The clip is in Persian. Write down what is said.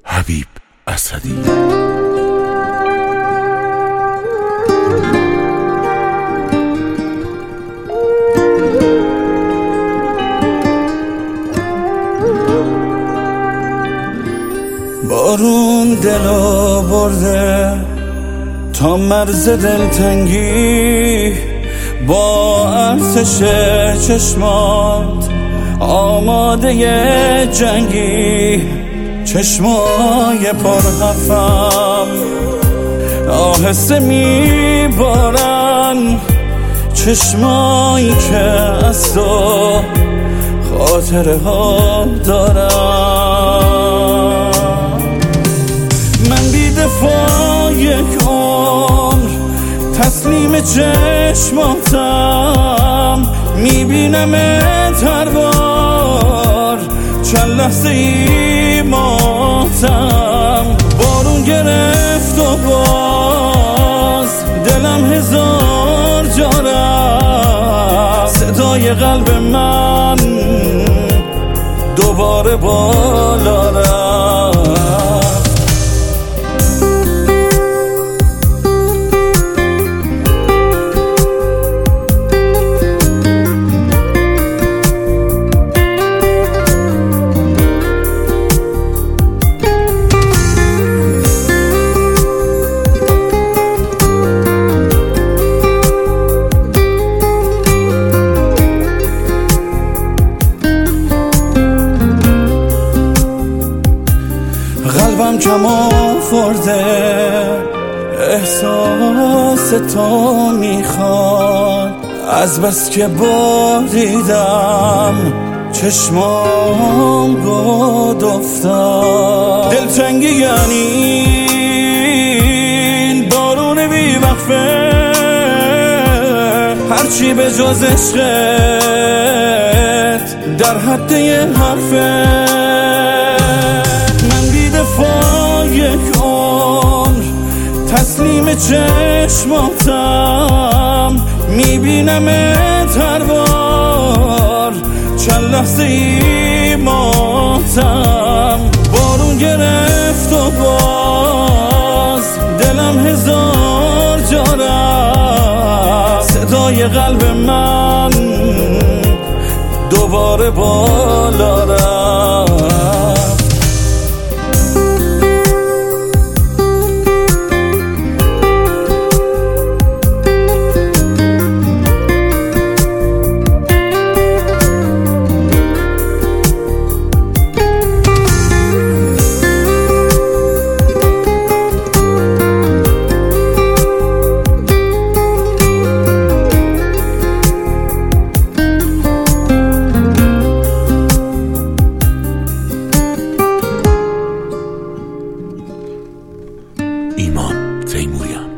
حبیب اسدی. بارون دلو برده تا مرز دلتنگی، با ارتش چشمات آماده جنگی، چشمای پرحرفم آهسته میبارن، چشمایی که از تو خاطره ها دارم. من بی دفاع یک عمر تسلیم چشماتم، میبینمت هر بار چند لحظه ای ماتم. بارون گرفت و باز دلم هزار جا رفت، صدای قلب من دوباره بالا رفت. قلبم کم آورده، احساس تو میخواد، از بس که باریدم چشمام گود افتاد. دلتنگی یعنی این بارون بی وقفه، هرچی به جز عشقت در حد یه حرفه. یک عمر تسلیم چشماتم، میبینمت هر بار چند لحظه ای ماتم. بارون گرفت و باز دلم هزار جا رفت، صدای قلب من دوباره بالا رفت. ایمان تیموریان.